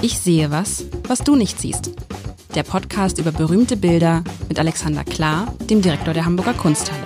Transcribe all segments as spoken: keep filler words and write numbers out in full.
Ich sehe was, was du nicht siehst. Der Podcast über berühmte Bilder mit Alexander Klar, dem Direktor der Hamburger Kunsthalle.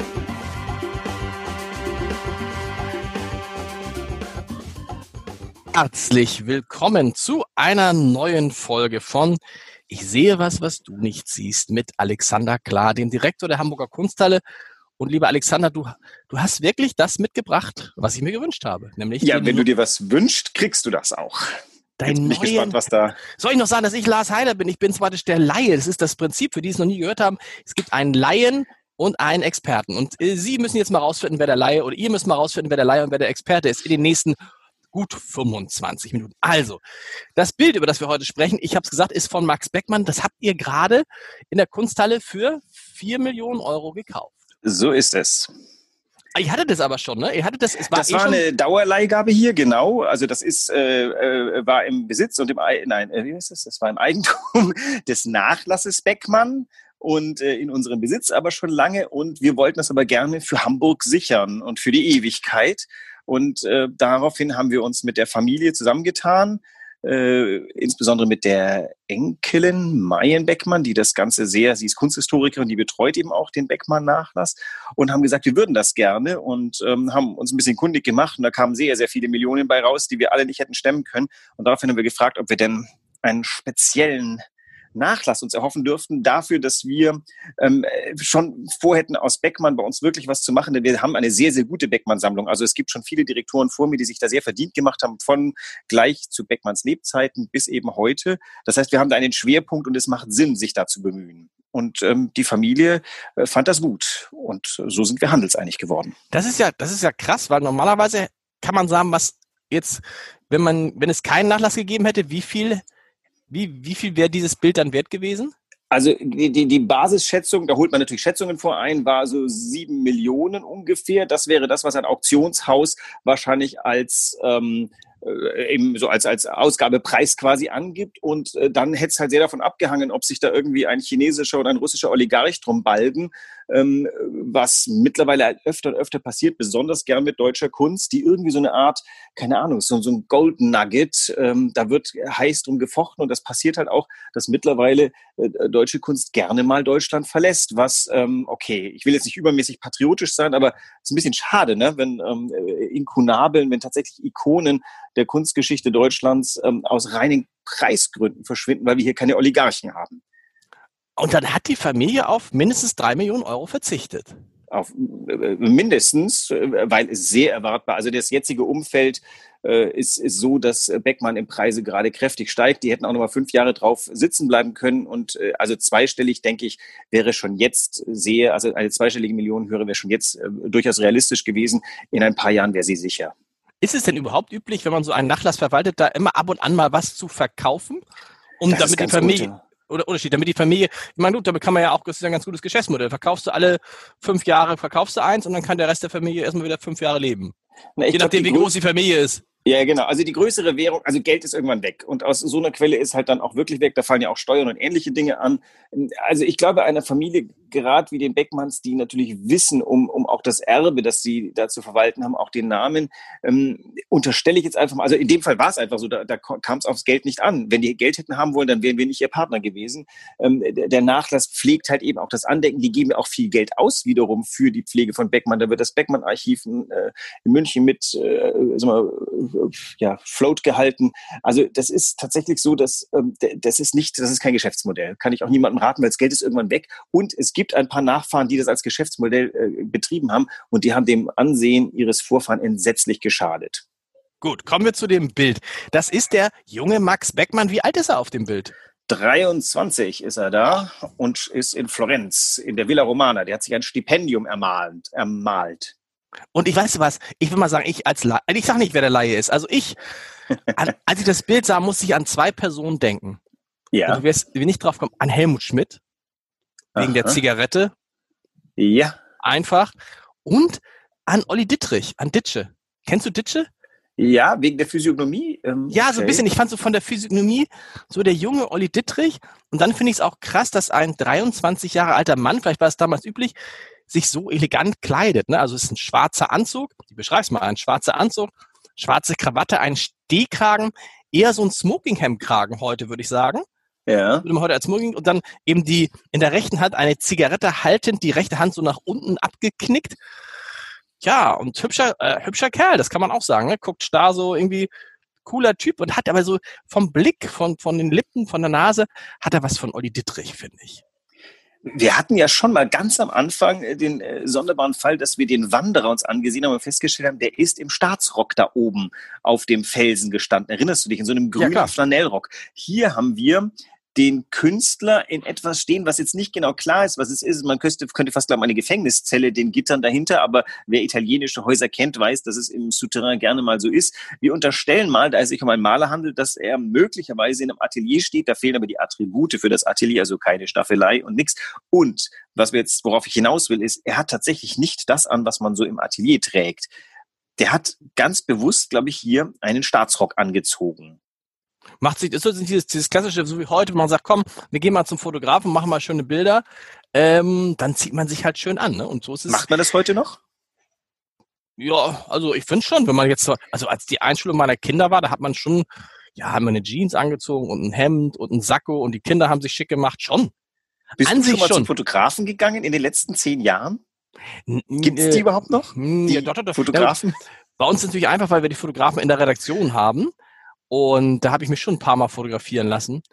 Herzlich willkommen zu einer neuen Folge von Ich sehe was, was du nicht siehst mit Alexander Klar, dem Direktor der Hamburger Kunsthalle. Und lieber Alexander, du, du hast wirklich das mitgebracht, was ich mir gewünscht habe. Nämlich ja, wenn du dir was wünschst, kriegst du das auch. Dein Jetzt bin ich neuen, gespannt, was da... Soll ich noch sagen, dass ich Lars Heiler bin? Ich bin zwar der Laie. Das ist das Prinzip, für die es noch nie gehört haben. Es gibt einen Laien und einen Experten. Und äh, Sie müssen jetzt mal rausfinden, wer der Laie, oder ihr müsst mal rausfinden, wer der Laie und wer der Experte ist in den nächsten gut fünfundzwanzig Minuten. Also, das Bild, über das wir heute sprechen, ich habe es gesagt, ist von Max Beckmann. Das habt ihr gerade in der Kunsthalle für vier Millionen Euro gekauft. So ist es. Ihr hattet das aber schon, ne? Ihr hattet das, es war das eh war schon eine Dauerleihgabe hier, genau. Also das ist äh, äh, war im Besitz und im Ei- nein, äh, wie heißt das? Das war im Eigentum des Nachlasses Beckmann und äh, in unserem Besitz aber schon lange. Und wir wollten das aber gerne für Hamburg sichern und für die Ewigkeit. Und äh, daraufhin haben wir uns mit der Familie zusammengetan. Äh, insbesondere mit der Enkelin Mayen Beckmann, die das Ganze sehr, sie ist Kunsthistorikerin, die betreut eben auch den Beckmann-Nachlass und haben gesagt, wir würden das gerne und ähm, haben uns ein bisschen kundig gemacht und da kamen sehr, sehr viele Millionen bei raus, die wir alle nicht hätten stemmen können und daraufhin haben wir gefragt, ob wir denn einen speziellen Nachlass uns erhoffen dürften dafür, dass wir ähm, schon vorhätten aus Beckmann bei uns wirklich was zu machen, denn wir haben eine sehr, sehr gute Beckmann-Sammlung. Also es gibt schon viele Direktoren vor mir, die sich da sehr verdient gemacht haben, von gleich zu Beckmanns Lebzeiten bis eben heute. Das heißt, wir haben da einen Schwerpunkt und es macht Sinn, sich da zu bemühen. Und ähm, die Familie äh, fand das gut und so sind wir handelseinig geworden. Das ist ja, das ist ja krass, weil normalerweise kann man sagen, was jetzt, wenn man, wenn es keinen Nachlass gegeben hätte, wie viel Wie, wie viel wäre dieses Bild dann wert gewesen? Also die, die, die Basisschätzung, da holt man natürlich Schätzungen vor ein, war so sieben Millionen ungefähr. Das wäre das, was ein Auktionshaus wahrscheinlich als ähm, eben so als, als Ausgabepreis quasi angibt. Und äh, dann hätte es halt sehr davon abgehangen, ob sich da irgendwie ein chinesischer oder ein russischer Oligarch drum balgen, ähm, was mittlerweile halt öfter und öfter passiert, besonders gern mit deutscher Kunst, die irgendwie so eine Art, keine Ahnung, so, so ein Gold Nugget, ähm, da wird heiß drum gefochten und das passiert halt auch, dass mittlerweile äh, deutsche Kunst gerne mal Deutschland verlässt, was, ähm, okay, ich will jetzt nicht übermäßig patriotisch sein, aber es ist ein bisschen schade, ne, wenn ähm, Inkunabeln, wenn tatsächlich Ikonen der Kunstgeschichte Deutschlands ähm, aus reinen Preisgründen verschwinden, weil wir hier keine Oligarchen haben. Und dann hat die Familie auf mindestens drei Millionen Euro verzichtet. Auf äh, mindestens, äh, weil es sehr erwartbar, also das jetzige Umfeld äh, ist, ist so, dass Beckmann im Preise gerade kräftig steigt. Die hätten auch noch mal fünf Jahre drauf sitzen bleiben können und äh, also zweistellig, denke ich, wäre schon jetzt sehr, also eine zweistellige Millionenhöhe wäre schon jetzt äh, durchaus realistisch gewesen. In ein paar Jahren wäre sie sicher. Ist es denn überhaupt üblich, wenn man so einen Nachlass verwaltet, da immer ab und an mal was zu verkaufen? Um Das damit ist ganz die Familie, gut, ja. oder Unterschied, damit die Familie, ich meine, gut, damit kann man ja auch, das ist ja ein ganz gutes Geschäftsmodell. Verkaufst du alle fünf Jahre, verkaufst du eins und dann kann der Rest der Familie erstmal wieder fünf Jahre leben. Na, ich Je glaub, nachdem, die wie groß die Familie ist. Ja, genau. Also die größere Währung, also Geld ist irgendwann weg. Und aus so einer Quelle ist halt dann auch wirklich weg. Da fallen ja auch Steuern und ähnliche Dinge an. Also ich glaube, einer Familie, gerade wie den Beckmanns, die natürlich wissen um, um auch das Erbe, das sie da zu verwalten haben, auch den Namen, ähm, unterstelle ich jetzt einfach mal, also in dem Fall war es einfach so, da, da kam es aufs Geld nicht an. Wenn die Geld hätten haben wollen, dann wären wir nicht ihr Partner gewesen. Ähm, der, der Nachlass pflegt halt eben auch das Andenken. Die geben auch viel Geld aus wiederum für die Pflege von Beckmann. Da wird das Beckmann-Archiv äh, in München mit, äh, sag mal, ja, float gehalten. Also das ist tatsächlich so, dass ähm, das ist nicht, das ist kein Geschäftsmodell. Kann ich auch niemandem raten, weil das Geld ist irgendwann weg. Und es gibt ein paar Nachfahren, die das als Geschäftsmodell äh, betrieben haben und die haben dem Ansehen ihres Vorfahren entsetzlich geschadet. Gut, kommen wir zu dem Bild. Das ist der junge Max Beckmann. Wie alt ist er auf dem Bild? dreiundzwanzig ist er da und ist in Florenz, in der Villa Romana. Der hat sich ein Stipendium ermalt. ermalt. Und ich weiß was, ich will mal sagen, ich als Laie, ich sage nicht, wer der Laie ist. Also ich, an, als ich das Bild sah, musste ich an zwei Personen denken. Ja. Du wirst nicht drauf kommen, an Helmut Schmidt, wegen Aha. der Zigarette. Ja. Einfach. Und an Olli Dittrich, an Ditsche. Kennst du Ditsche? Ja, wegen der Physiognomie. Ähm, ja, okay. so ein bisschen. Ich fand so von der Physiognomie so der junge Olli Dittrich. Und dann finde ich es auch krass, dass ein dreiundzwanzig Jahre alter Mann, vielleicht war es damals üblich, sich so elegant kleidet. Ne? Also es ist ein schwarzer Anzug, ich beschreibe es mal, ein schwarzer Anzug, schwarze Krawatte, ein Stehkragen. eher so ein Smoking-Hemd-Kragen heute, würde ich sagen. Ja. Würde man heute als Smoking und dann eben die in der rechten Hand eine Zigarette haltend, die rechte Hand so nach unten abgeknickt. Ja, und hübscher, äh, hübscher Kerl, das kann man auch sagen. Ne? Guckt starr so irgendwie, cooler Typ und hat aber so vom Blick, von, von den Lippen, von der Nase, hat er was von Olli Dittrich, finde ich. Wir hatten ja schon mal ganz am Anfang den äh, sonderbaren Fall, dass wir den Wanderer uns angesehen haben und festgestellt haben, der ist im Staatsrock da oben auf dem Felsen gestanden. Erinnerst du dich? In so einem grünen Ja, Flanellrock. Hier haben wir den Künstler in etwas stehen, was jetzt nicht genau klar ist, was es ist. Man könnte, könnte fast glauben, eine Gefängniszelle, den Gittern dahinter, aber wer italienische Häuser kennt, weiß, dass es im Souterrain gerne mal so ist. Wir unterstellen mal, da es sich um einen Maler handelt, dass er möglicherweise in einem Atelier steht, da fehlen aber die Attribute für das Atelier, also keine Staffelei und nichts. Und was wir jetzt, worauf ich hinaus will, ist, er hat tatsächlich nicht das an, was man so im Atelier trägt. Der hat ganz bewusst, glaube ich, hier einen Staatsrock angezogen. Macht sich, ist so dieses, dieses klassische, so wie heute, man sagt, komm, wir gehen mal zum Fotografen, machen mal schöne Bilder, ähm, dann zieht man sich halt schön an, ne? Und so ist es. Macht man das heute noch? Ja, also ich finde schon, wenn man jetzt, also als die Einschulung meiner Kinder war, da hat man schon, ja, haben wir eine Jeans angezogen und ein Hemd und ein Sakko und die Kinder haben sich schick gemacht, schon. Bist an du sich schon mal schon. zum Fotografen gegangen in den letzten zehn Jahren? N- Gibt es die äh, überhaupt noch? Die Die ja, doch, doch, doch. Fotografen? Ja, bei uns ist es natürlich einfach, weil wir die Fotografen in der Redaktion haben. Und da habe ich mich schon ein paar Mal fotografieren lassen.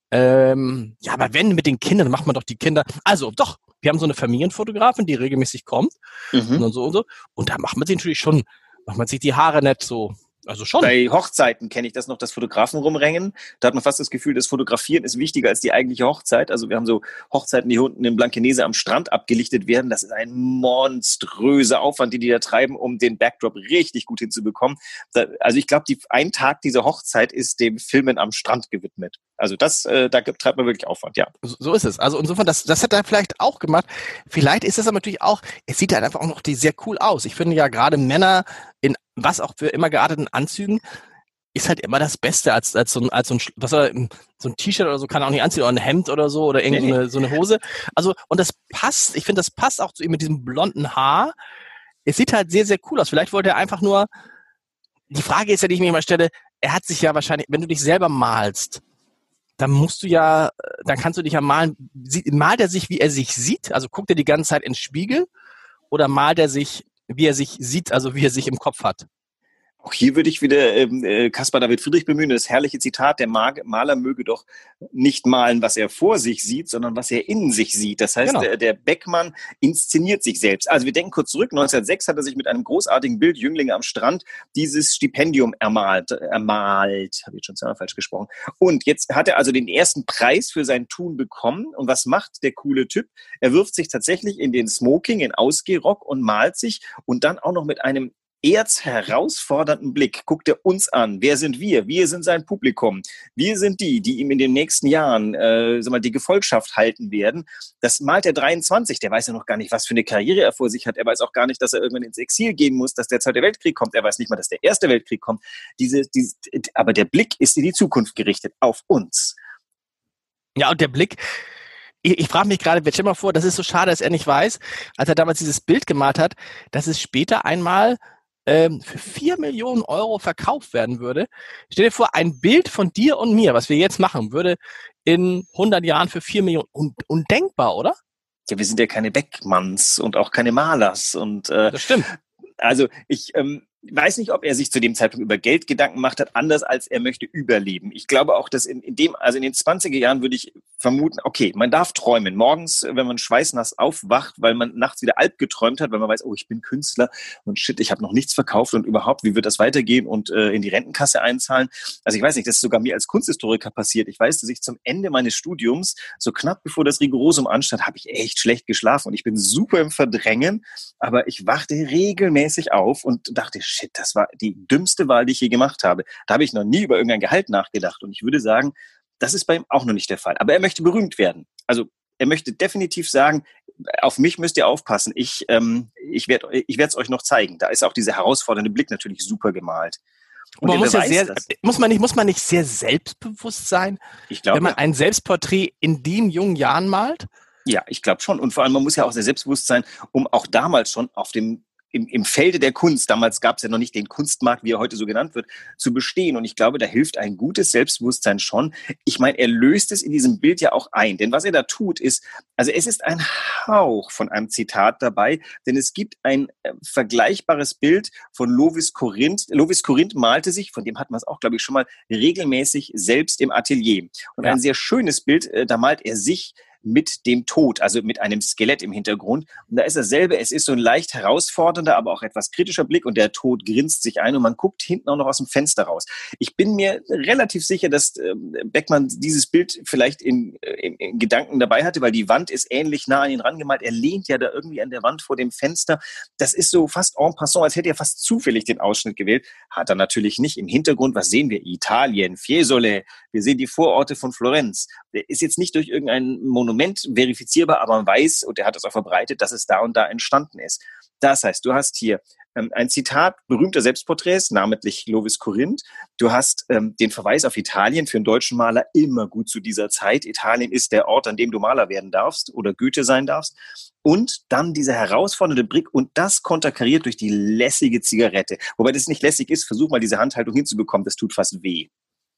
Ähm, ja, aber wenn mit den Kindern, dann macht man doch die Kinder. Also doch, wir haben so eine Familienfotografin, die regelmäßig kommt Mhm. und so und so. Und da macht man sich natürlich schon, macht man sich die Haare nicht so. Also schon. Bei Hochzeiten kenne ich das noch, das Fotografen rumrennen. Da hat man fast das Gefühl, das Fotografieren ist wichtiger als die eigentliche Hochzeit. Also wir haben so Hochzeiten, die unten in Blankenese am Strand abgelichtet werden. Das ist ein monströser Aufwand, den die da treiben, um den Backdrop richtig gut hinzubekommen. Da, also ich glaube, ein Tag dieser Hochzeit ist dem Filmen am Strand gewidmet. Also das, äh, da treibt man wirklich Aufwand, ja. So, so ist es. Also insofern, das, das hat er vielleicht auch gemacht. Vielleicht ist es aber natürlich auch, es sieht halt einfach auch noch die sehr cool aus. Ich finde ja gerade Männer in was auch für immer gearteten Anzügen ist halt immer das Beste als, als so ein, als so ein, was er, so ein T-Shirt oder so kann er auch nicht anziehen oder ein Hemd oder so oder irgendwie Nee, nee. eine, so eine Hose. Also, und das passt, ich finde, das passt auch zu ihm mit diesem blonden Haar. Es sieht halt sehr, sehr cool aus. Vielleicht wollte er einfach nur, die Frage ist ja, die ich mir immer stelle, er hat sich ja wahrscheinlich, wenn du dich selber malst, dann musst du ja, dann kannst du dich ja malen, sie- malt er sich, wie er sich sieht? Also guckt er die ganze Zeit ins Spiegel oder malt er sich, wie er sich sieht, also wie er sich im Kopf hat? Auch hier würde ich wieder ähm, äh, Caspar David Friedrich bemühen, das herrliche Zitat, der Mag- Maler möge doch nicht malen, was er vor sich sieht, sondern was er in sich sieht. Das heißt, Genau. der, der Beckmann inszeniert sich selbst. Also wir denken kurz zurück, neunzehnhundertsechs hat er sich mit einem großartigen Bild, Jünglinge am Strand, dieses Stipendium ermalt, ermalt, habe ich schon zweimal falsch gesprochen. Und jetzt hat er also den ersten Preis für sein Tun bekommen. Und was macht der coole Typ? Er wirft sich tatsächlich in den Smoking, in Ausgehrock und malt sich und dann auch noch mit einem erzherausfordernden Blick guckt er uns an. Wer sind wir? Wir sind sein Publikum. Wir sind die, die ihm in den nächsten Jahren äh, sag mal, die Gefolgschaft halten werden. Das malt er dreiundzwanzig. Der weiß ja noch gar nicht, was für eine Karriere er vor sich hat. Er weiß auch gar nicht, dass er irgendwann ins Exil gehen muss, dass der Zweite Weltkrieg kommt. Er weiß nicht mal, dass der Erste Weltkrieg kommt. Diese, diese, aber der Blick ist in die Zukunft gerichtet, auf uns. Ja, und der Blick, ich, ich frage mich gerade, stell dir mal vor, das ist so schade, dass er nicht weiß, als er damals dieses Bild gemalt hat, dass es später einmal ähm, für vier Millionen Euro verkauft werden würde. Stell dir vor, ein Bild von dir und mir, was wir jetzt machen, würde in hundert Jahren für vier Millionen, un, undenkbar, oder? Ja, wir sind ja keine Beckmanns und auch keine Malers. Und äh, Das stimmt. also ich ähm, weiß nicht, ob er sich zu dem Zeitpunkt über Geld Gedanken gemacht hat, anders als er möchte überleben. Ich glaube auch, dass in, in dem, also in den zwanziger Jahren würde ich vermuten, okay, man darf träumen. Morgens, wenn man schweißnass aufwacht, weil man nachts wieder Alp geträumt hat, weil man weiß, oh, ich bin Künstler und shit, ich habe noch nichts verkauft und überhaupt, wie wird das weitergehen und äh, in die Rentenkasse einzahlen? Also ich weiß nicht, das ist sogar mir als Kunsthistoriker passiert. Ich weiß, dass ich zum Ende meines Studiums, so knapp bevor das Rigorosum anstand, habe ich echt schlecht geschlafen und ich bin super im Verdrängen, aber ich wachte regelmäßig auf und dachte, shit, das war die dümmste Wahl, die ich je gemacht habe. Da habe ich noch nie über irgendein Gehalt nachgedacht. Und ich würde sagen, das ist bei ihm auch noch nicht der Fall. Aber er möchte berühmt werden. Also er möchte definitiv sagen, auf mich müsst ihr aufpassen. Ich, ähm, ich werde ich werde es euch noch zeigen. Da ist auch dieser herausfordernde Blick natürlich super gemalt. Und man muss ja sehr, das. muss man nicht, muss man nicht sehr selbstbewusst sein, Ich glaube, wenn man ja. ein Selbstporträt in den jungen Jahren malt? Ja, ich glaube schon. Und vor allem, man muss ja auch sehr selbstbewusst sein, um auch damals schon auf dem im, im Felde der Kunst, damals gab es ja noch nicht den Kunstmarkt, wie er heute so genannt wird, zu bestehen. Und ich glaube, da hilft ein gutes Selbstbewusstsein schon. Ich meine, er löst es in diesem Bild ja auch ein. Denn was er da tut, ist, also es ist ein Hauch von einem Zitat dabei, denn es gibt ein äh, vergleichbares Bild von Lovis Corinth. Lovis Corinth malte sich, von dem hat man es auch, glaube ich, schon mal regelmäßig selbst im Atelier. Und ja. ein sehr schönes Bild, äh, da malt er sich mit dem Tod, also mit einem Skelett im Hintergrund. Und da ist dasselbe, es ist so ein leicht herausfordernder, aber auch etwas kritischer Blick und der Tod grinst sich ein und man guckt hinten auch noch aus dem Fenster raus. Ich bin mir relativ sicher, dass äh, Beckmann dieses Bild vielleicht in, in, in Gedanken dabei hatte, weil die Wand ist ähnlich nah an ihn rangemalt. Er lehnt ja da irgendwie an der Wand vor dem Fenster. Das ist so fast en passant, als hätte er fast zufällig den Ausschnitt gewählt. Hat er natürlich nicht. Im Hintergrund, was sehen wir? Italien, Fiesole. Wir sehen die Vororte von Florenz. Der ist jetzt nicht durch irgendein Monument verifizierbar, aber man weiß, und er hat es auch verbreitet, dass es da und da entstanden ist. Das heißt, du hast hier ähm, ein Zitat berühmter Selbstporträts, namentlich Lovis Corinth. Du hast ähm, den Verweis auf Italien, für einen deutschen Maler immer gut zu dieser Zeit. Italien ist der Ort, an dem du Maler werden darfst oder Goethe sein darfst. Und dann dieser herausfordernde Blick und das konterkariert durch die lässige Zigarette. Wobei das nicht lässig ist, versuch mal diese Handhaltung hinzubekommen, das tut fast weh.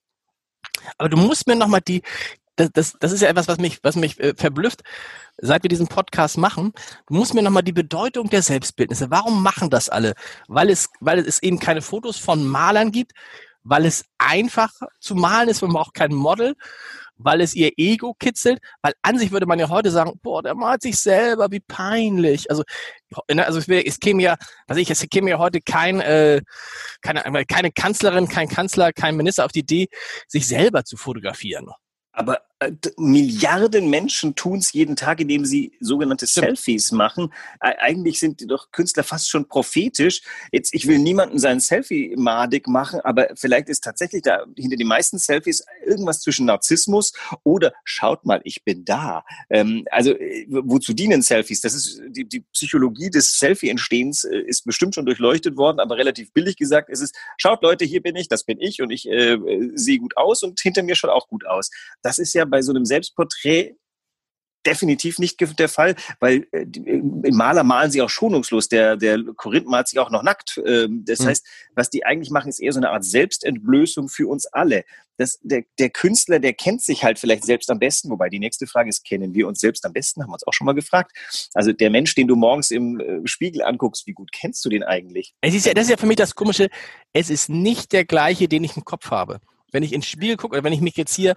Aber du musst mir nochmal die, das, das, das ist ja etwas, was mich, was mich äh, verblüfft, seit wir diesen Podcast machen. Du musst mir nochmal die Bedeutung der Selbstbildnisse. Warum machen das alle? Weil es, weil es eben keine Fotos von Malern gibt, weil es einfach zu malen ist, man braucht kein Model, weil es ihr Ego kitzelt, weil an sich würde man ja heute sagen, boah, der malt sich selber, wie peinlich. Also, also es, wäre, es käme ja, was ich, es käme ja heute kein, äh, keine, keine Kanzlerin, kein Kanzler, kein Minister auf die Idee, sich selber zu fotografieren. Aber äh, Milliarden Menschen tun es jeden Tag, indem sie sogenannte Stimmt. Selfies machen. Äh, eigentlich sind doch Künstler fast schon prophetisch. Jetzt, ich will niemanden seinen Selfie madig machen, aber vielleicht ist tatsächlich da hinter den meisten Selfies irgendwas zwischen Narzissmus oder schaut mal, ich bin da. Ähm, also äh, wozu dienen Selfies? Das ist die, die Psychologie des Selfie-Entstehens äh, ist bestimmt schon durchleuchtet worden, aber relativ billig gesagt ist es, schaut Leute, hier bin ich, das bin ich und ich äh, sehe gut aus und hinter mir schaut auch gut aus. Das ist ja bei so einem Selbstporträt definitiv nicht der Fall, weil äh, die, äh, Maler malen sie auch schonungslos. Der, der Corinth malt sich auch noch nackt. Ähm, das mhm. heißt, was die eigentlich machen, ist eher so eine Art Selbstentblößung für uns alle. Das, der, der Künstler, der kennt sich halt vielleicht selbst am besten, wobei die nächste Frage ist, kennen wir uns selbst am besten? Haben wir uns auch schon mal gefragt. Also der Mensch, den du morgens im äh, Spiegel anguckst, wie gut kennst du den eigentlich? Es ist ja, das ist ja für mich das Komische, es ist nicht der gleiche, den ich im Kopf habe. Wenn ich ins Spiegel gucke oder wenn ich mich jetzt hier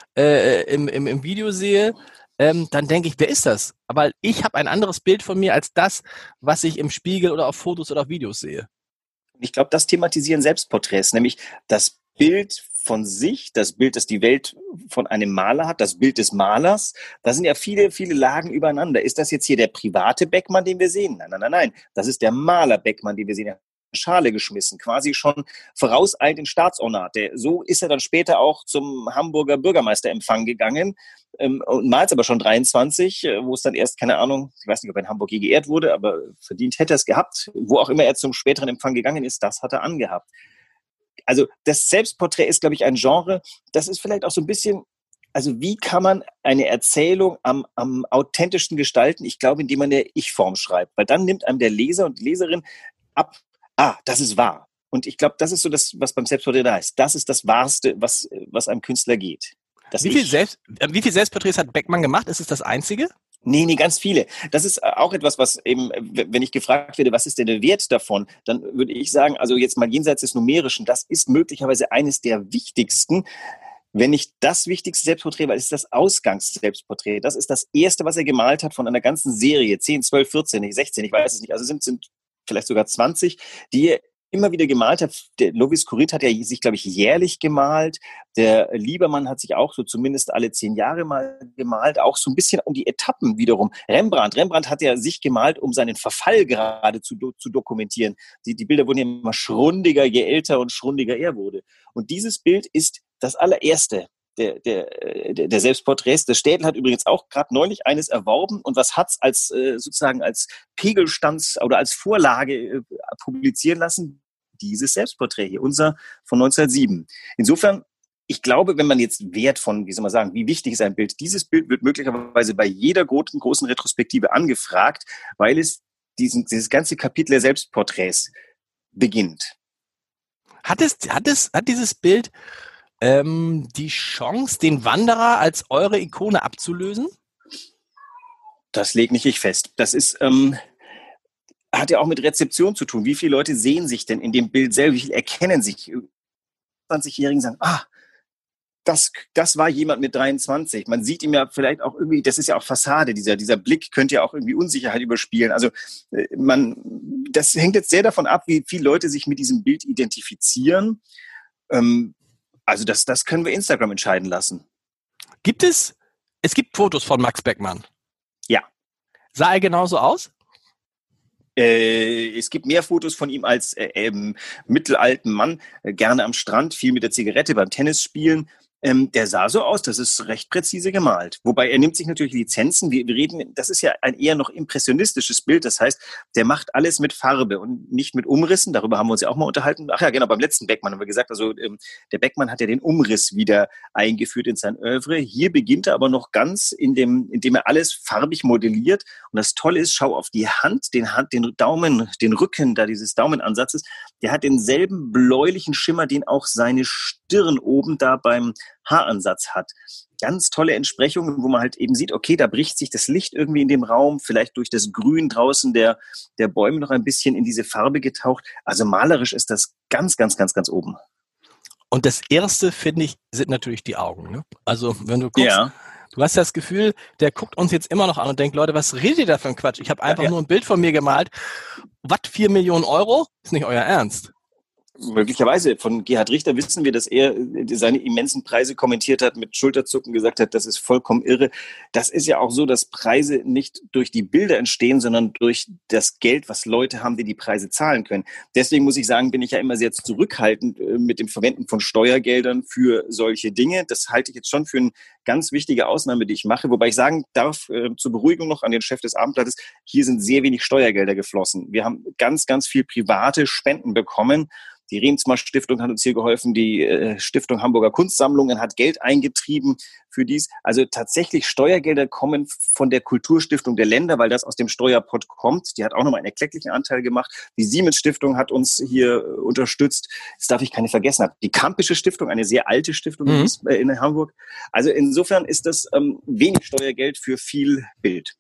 äh, im, im, im Video sehe, ähm, dann denke ich, wer ist das? Aber ich habe ein anderes Bild von mir als das, was ich im Spiegel oder auf Fotos oder auf Videos sehe. Ich glaube, das thematisieren Selbstporträts, nämlich das Bild von sich, das Bild, das die Welt von einem Maler hat, das Bild des Malers. Da sind ja viele, viele Lagen übereinander. Ist das jetzt hier der private Beckmann, den wir sehen? Nein, nein, nein, nein. Das ist der Maler Beckmann, den wir sehen. Schale geschmissen, quasi schon vorauseilend in Staatsornat. Der, so ist er dann später auch zum Hamburger Bürgermeisterempfang gegangen ähm, und malt aber schon dreiundzwanzig, äh, wo es dann erst, keine Ahnung, ich weiß nicht, ob er in Hamburg je geehrt wurde, aber verdient hätte er es gehabt. Wo auch immer er zum späteren Empfang gegangen ist, das hat er angehabt. Also das Selbstporträt ist, glaube ich, ein Genre, das ist vielleicht auch so ein bisschen, also wie kann man eine Erzählung am, am authentischsten gestalten? Ich glaube, indem man eine Ich-Form schreibt, weil dann nimmt einem der Leser und die Leserin ab, ah, das ist wahr. Und ich glaube, das ist so das, was beim Selbstporträt da ist. Das ist das Wahrste, was, was einem Künstler geht. Das wie, viel Selbst, wie viele Selbstporträts hat Beckmann gemacht? Ist es das einzige? Nee, nee, ganz viele. Das ist auch etwas, was eben, wenn ich gefragt werde, was ist denn der Wert davon, dann würde ich sagen, also jetzt mal jenseits des Numerischen, das ist möglicherweise eines der wichtigsten, wenn nicht das wichtigste Selbstporträt, weil es ist das Ausgangs-Selbstporträt. Das ist das erste, was er gemalt hat von einer ganzen Serie, zehn, zwölf, vierzehn, sechzehn, ich weiß es nicht, also sind, sind vielleicht sogar zwanzig, die er immer wieder gemalt hat. Der Lovis Corinth hat ja sich, glaube ich, jährlich gemalt. Der Liebermann hat sich auch so zumindest alle zehn Jahre mal gemalt, auch so ein bisschen um die Etappen wiederum. Rembrandt, Rembrandt hat ja sich gemalt, um seinen Verfall gerade zu, zu dokumentieren. Die, die Bilder wurden ja immer schrundiger, je älter und schrundiger er wurde. Und dieses Bild ist das allererste der, der, der, der Selbstporträts. Der Städel hat übrigens auch gerade neulich eines erworben. Und was hat's als äh, sozusagen als Pegelstands- oder als Vorlage äh, publizieren lassen? Dieses Selbstporträt hier, unser von neunzehnhundertsieben. Insofern, ich glaube, wenn man jetzt Wert von, wie soll man sagen, wie wichtig ist ein Bild? Dieses Bild wird möglicherweise bei jeder großen, großen Retrospektive angefragt, weil es diesen, dieses ganze Kapitel der Selbstporträts beginnt. Hat es, hat es, hat dieses Bild ähm, die Chance, den Wanderer als eure Ikone abzulösen? Das lege nicht ich fest. Das ist, ähm, hat ja auch mit Rezeption zu tun. Wie viele Leute sehen sich denn in dem Bild selber? Wie viele erkennen sich? zwanzigjährigen sagen, ah, das, das war jemand mit dreiundzwanzig. Man sieht ihm ja vielleicht auch irgendwie, das ist ja auch Fassade, dieser, dieser Blick könnte ja auch irgendwie Unsicherheit überspielen. Also man, das hängt jetzt sehr davon ab, wie viele Leute sich mit diesem Bild identifizieren. Ähm, also das, das können wir Instagram entscheiden lassen. Gibt es, es gibt Fotos von Max Beckmann. Ja. Sah er genauso aus? Äh, es gibt mehr Fotos von ihm als äh, ähm, mittelalten Mann, äh, gerne am Strand, viel mit der Zigarette beim Tennisspielen. Ähm, der sah so aus, das ist recht präzise gemalt. Wobei er nimmt sich natürlich Lizenzen. Wir, wir reden, das ist ja ein eher noch impressionistisches Bild. Das heißt, der macht alles mit Farbe und nicht mit Umrissen. Darüber haben wir uns ja auch mal unterhalten. Ach ja, genau, beim letzten Beckmann haben wir gesagt, also ähm, der Beckmann hat ja den Umriss wieder eingeführt in sein Oeuvre. Hier beginnt er aber noch ganz, in dem, indem er alles farbig modelliert. Und das Tolle ist, schau auf die Hand, den Hand, den Daumen, den Rücken da dieses Daumenansatzes. Der hat denselben bläulichen Schimmer, den auch seine Stirn oben da beim Haaransatz hat. Ganz tolle Entsprechungen, wo man halt eben sieht, okay, da bricht sich das Licht irgendwie in dem Raum, vielleicht durch das Grün draußen der, der Bäume noch ein bisschen in diese Farbe getaucht. Also malerisch ist das ganz, ganz, ganz, ganz oben. Und das Erste, finde ich, sind natürlich die Augen. Ne? Also wenn du guckst, ja. Du hast das Gefühl, der guckt uns jetzt immer noch an und denkt, Leute, was redet ihr da für ein Quatsch? Ich habe einfach ja, ja. nur ein Bild von mir gemalt. Was, vier Millionen Euro? Ist nicht euer Ernst. Möglicherweise. Von Gerhard Richter wissen wir, dass er seine immensen Preise kommentiert hat, mit Schulterzucken gesagt hat, das ist vollkommen irre. Das ist ja auch so, dass Preise nicht durch die Bilder entstehen, sondern durch das Geld, was Leute haben, die die Preise zahlen können. Deswegen muss ich sagen, bin ich ja immer sehr zurückhaltend mit dem Verwenden von Steuergeldern für solche Dinge. Das halte ich jetzt schon für eine ganz wichtige Ausnahme, die ich mache. Wobei ich sagen darf, äh, zur Beruhigung noch an den Chef des Abendblattes, hier sind sehr wenig Steuergelder geflossen. Wir haben ganz, ganz viel private Spenden bekommen. Die Remsmar-Stiftung hat uns hier geholfen, die äh, Stiftung Hamburger Kunstsammlungen hat Geld eingetrieben für dies. Also tatsächlich Steuergelder kommen von der Kulturstiftung der Länder, weil das aus dem Steuerpott kommt. Die hat auch nochmal einen erklecklichen Anteil gemacht. Die Siemens-Stiftung hat uns hier äh, unterstützt. Das darf ich keine vergessen haben. Die Kampische Stiftung, eine sehr alte Stiftung mhm. ist, äh, in Hamburg. Also insofern ist das ähm, wenig Steuergeld für viel Bild.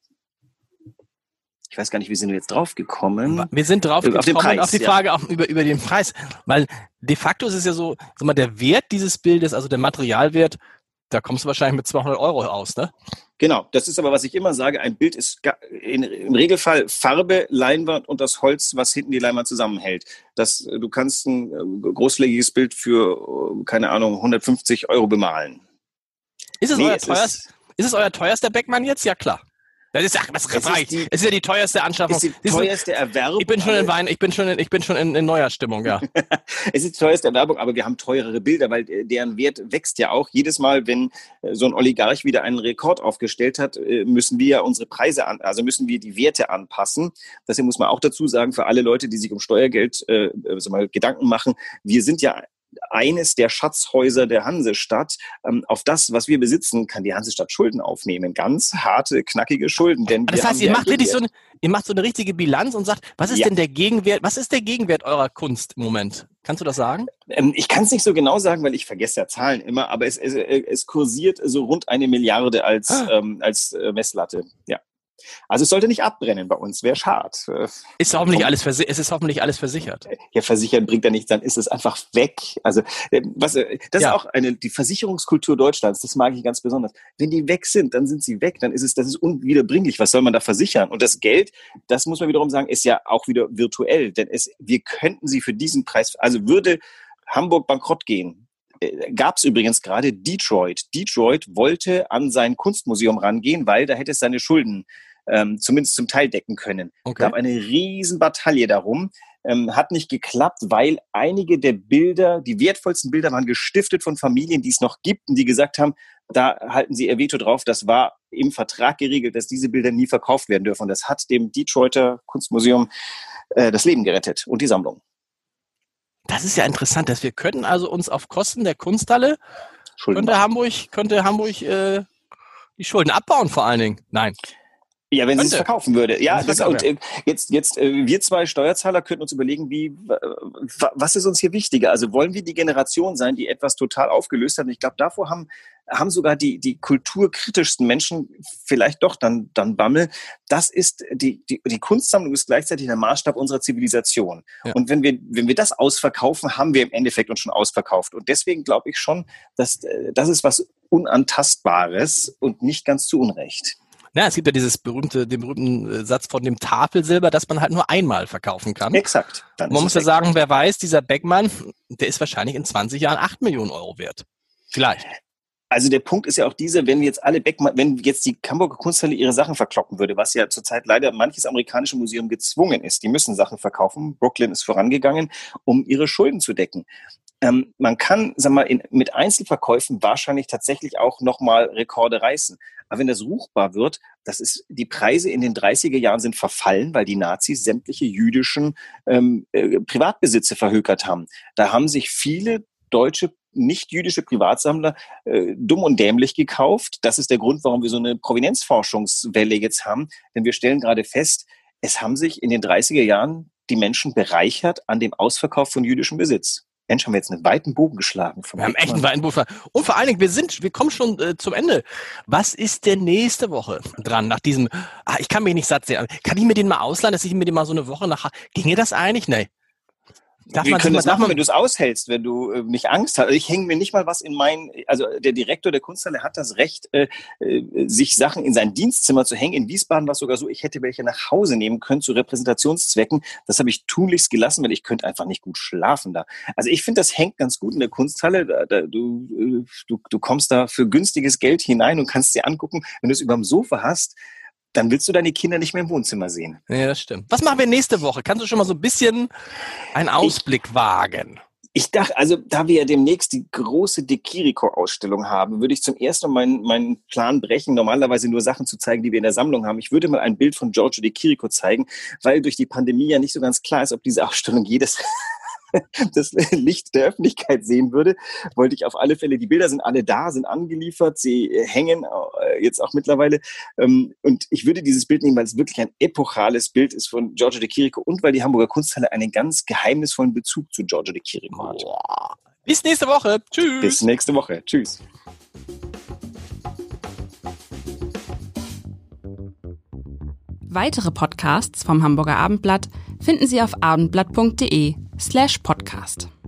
Ich weiß gar nicht, wie sind wir jetzt drauf gekommen? Wir sind drauf auf gekommen Preis, auf die Frage ja. auch über, über den Preis. Weil de facto ist es ja so, sag mal, der Wert dieses Bildes, also der Materialwert, da kommst du wahrscheinlich mit zweihundert Euro aus, ne? Genau, das ist aber, was ich immer sage, ein Bild ist in, im Regelfall Farbe, Leinwand und das Holz, was hinten die Leinwand zusammenhält. Das, du kannst ein großflächiges Bild für, keine Ahnung, hundertfünfzig Euro bemalen. Ist es, nee, euer, es teuerst, ist, ist es euer teuerster Beckmann jetzt? Ja, klar. Das ist ja, das es ist, die, es ist ja die teuerste Anschaffung. Es ist die teuerste Erwerbung. Ich bin schon in Wein, ich bin schon in, ich bin schon in, in neuer Stimmung, ja. Es ist die teuerste Erwerbung, aber wir haben teurere Bilder, weil deren Wert wächst ja auch. Jedes Mal, wenn so ein Oligarch wieder einen Rekord aufgestellt hat, müssen wir ja unsere Preise an, also müssen wir die Werte anpassen. Deswegen muss man auch dazu sagen, für alle Leute, die sich um Steuergeld äh, also mal Gedanken machen, wir sind ja eines der Schatzhäuser der Hansestadt. Ähm, auf das, was wir besitzen, kann die Hansestadt Schulden aufnehmen. Ganz harte, knackige Schulden. Denn das wir heißt, ihr macht wirklich so eine, ihr macht so eine richtige Bilanz und sagt, was ist ja. denn der Gegenwert, was ist der Gegenwert eurer Kunst im Moment? Kannst du das sagen? Ähm, ich kann es nicht so genau sagen, weil ich vergesse ja Zahlen immer, aber es, es, es kursiert so rund eine Milliarde als, ah. ähm, als äh, Messlatte. Ja. Also es sollte nicht abbrennen bei uns, wäre schade. Ist hoffentlich alles versi- es ist hoffentlich alles versichert. Ja, versichern bringt ja nichts, dann ist es einfach weg. Also was, das ja. ist auch eine die Versicherungskultur Deutschlands, das mag ich ganz besonders. Wenn die weg sind, dann sind sie weg, dann ist es das ist unwiederbringlich. Was soll man da versichern? Und das Geld, das muss man wiederum sagen, ist ja auch wieder virtuell, denn es wir könnten sie für diesen Preis, also würde Hamburg bankrott gehen. Gab es übrigens gerade Detroit. Detroit wollte an sein Kunstmuseum rangehen, weil da hätte es seine Schulden ähm, zumindest zum Teil decken können. Okay. Gab eine riesen Bataille darum. Ähm, hat nicht geklappt, weil einige der Bilder, die wertvollsten Bilder waren gestiftet von Familien, die es noch gibt und die gesagt haben, da halten sie ihr Veto drauf. Das war im Vertrag geregelt, dass diese Bilder nie verkauft werden dürfen. Und das hat dem Detroiter Kunstmuseum äh, das Leben gerettet und die Sammlung. Das ist ja interessant, dass wir können also uns auf Kosten der Kunsthalle könnte Hamburg, könnte Hamburg äh, die Schulden abbauen vor allen Dingen. Nein. Ja, wenn sie es verkaufen würde. Ja, das, verkaufen, und äh, jetzt, jetzt äh, wir zwei Steuerzahler könnten uns überlegen, wie, w- was ist uns hier wichtiger? Also wollen wir die Generation sein, die etwas total aufgelöst hat? Und ich glaube, davor haben, haben sogar die, die kulturkritischsten Menschen vielleicht doch dann, dann Bammel. Das ist, die, die, die Kunstsammlung ist gleichzeitig der Maßstab unserer Zivilisation. Ja. Und wenn wir, wenn wir das ausverkaufen, haben wir im Endeffekt uns schon ausverkauft. Und deswegen glaube ich schon, dass, äh, das ist was Unantastbares und nicht ganz zu Unrecht. Ja, es gibt ja dieses berühmte, den berühmten Satz von dem Tafelsilber, das man halt nur einmal verkaufen kann. Exakt. Dann Man ist muss es ja weg. sagen, wer weiß, dieser Beckmann, der ist wahrscheinlich in zwanzig Jahren acht Millionen Euro wert. Vielleicht. Also der Punkt ist ja auch dieser, wenn jetzt alle Beckmann, wenn jetzt die Hamburger Kunsthalle ihre Sachen verkloppen würde, was ja zurzeit leider manches amerikanische Museum gezwungen ist, die müssen Sachen verkaufen. Brooklyn ist vorangegangen, um ihre Schulden zu decken. Ähm, man kann, sag mal, in, mit Einzelverkäufen wahrscheinlich tatsächlich auch nochmal Rekorde reißen. Aber wenn das ruchbar wird, das ist, die Preise in den dreißiger Jahren sind verfallen, weil die Nazis sämtliche jüdischen ähm, äh, Privatbesitze verhökert haben. Da haben sich viele deutsche nicht-jüdische Privatsammler äh, dumm und dämlich gekauft. Das ist der Grund, warum wir so eine Provenienzforschungswelle jetzt haben. Denn wir stellen gerade fest, es haben sich in den dreißiger Jahren die Menschen bereichert an dem Ausverkauf von jüdischem Besitz. Mensch, haben wir jetzt einen weiten Bogen geschlagen. Wir haben echt einen weiten Bogen. Und vor allen Dingen, wir sind, wir kommen schon äh, zum Ende. Was ist denn nächste Woche dran nach diesem, ah, ich kann mich nicht satt sehen. Kann ich mir den mal ausleihen, dass ich mir den mal so eine Woche nach, ginge das eigentlich? Nee. Darf wir man können sich das mal- darf machen, man- wenn du es aushältst, wenn du äh, nicht Angst hast. Also ich hänge mir nicht mal was in mein, also der Direktor der Kunsthalle hat das Recht, äh, äh, sich Sachen in sein Dienstzimmer zu hängen. In Wiesbaden war es sogar so, ich hätte welche nach Hause nehmen können zu Repräsentationszwecken. Das habe ich tunlichst gelassen, weil ich könnte einfach nicht gut schlafen da. Also ich finde, das hängt ganz gut in der Kunsthalle. Da, da, du, äh, du, du kommst da für günstiges Geld hinein und kannst dir angucken. Wenn du es überm Sofa hast, dann willst du deine Kinder nicht mehr im Wohnzimmer sehen. Ja, das stimmt. Was machen wir nächste Woche? Kannst du schon mal so ein bisschen einen Ausblick wagen? Ich dachte, also da wir ja demnächst die große De Chirico-Ausstellung haben, würde ich zum ersten Mal meinen, meinen Plan brechen, normalerweise nur Sachen zu zeigen, die wir in der Sammlung haben. Ich würde mal ein Bild von Giorgio De Chirico zeigen, weil durch die Pandemie ja nicht so ganz klar ist, ob diese Ausstellung jedes das Licht der Öffentlichkeit sehen würde, wollte ich auf alle Fälle, die Bilder sind alle da, sind angeliefert, sie hängen äh, jetzt auch mittlerweile ähm, und ich würde dieses Bild nehmen, weil es wirklich ein epochales Bild ist von Giorgio De Chirico und weil die Hamburger Kunsthalle einen ganz geheimnisvollen Bezug zu Giorgio De Chirico hat. Boah. Bis nächste Woche. Tschüss. Bis nächste Woche. Tschüss. Weitere Podcasts vom Hamburger Abendblatt finden Sie auf abendblatt punkt de slash podcast.